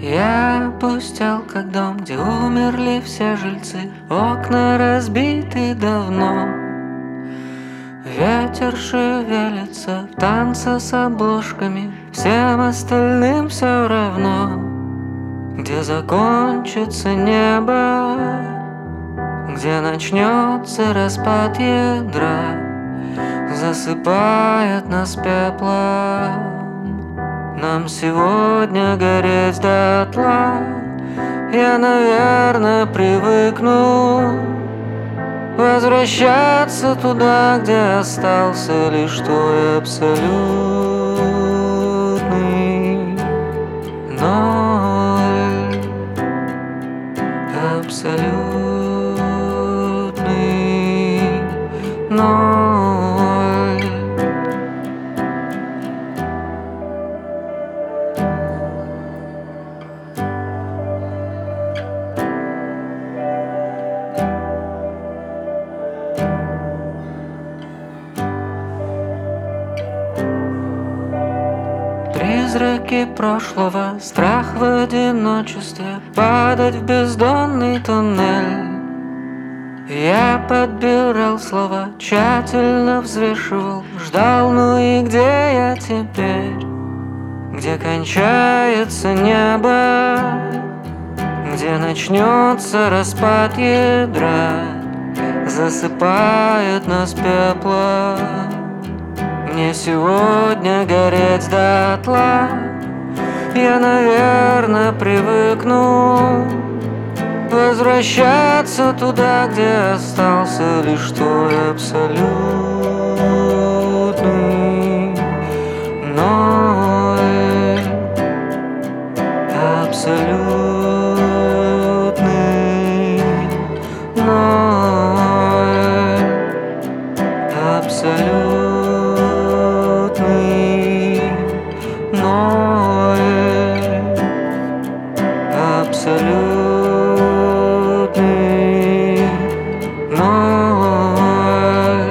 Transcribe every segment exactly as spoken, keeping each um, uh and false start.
Я опустел, как дом, где умерли все жильцы. Окна разбиты давно. Ветер шевелится в танце с обложками. Всем остальным все равно, где закончится небо, где начнется распад ядра, засыпает нас пеплом. Нам сегодня гореть дотла. Я, наверное, привыкну возвращаться туда, где остался лишь твой абсолютный ноль. Абсолютный ноль. Призраки прошлого, страх в одиночестве, падать в бездонный туннель. Я подбирал слова, тщательно взвешивал, ждал, ну и где я теперь? Где кончается небо, где начнется распад ядра, засыпает нас пеплом. Мне сегодня гореть дотла. Я, наверное, привыкну возвращаться туда, где остался лишь твой абсолютный ноль. Абсолютный ноль. Абсолютный ноль. Абсолютный ноль.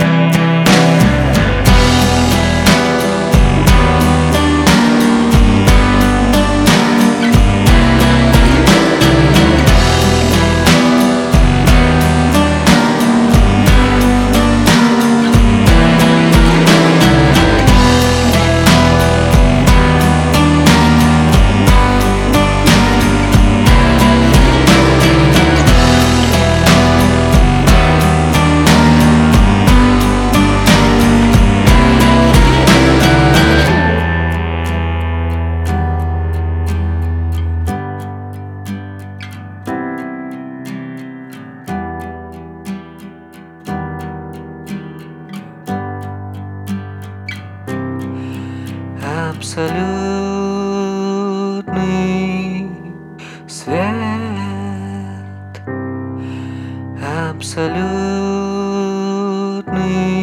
Абсолютный свет. Абсолютный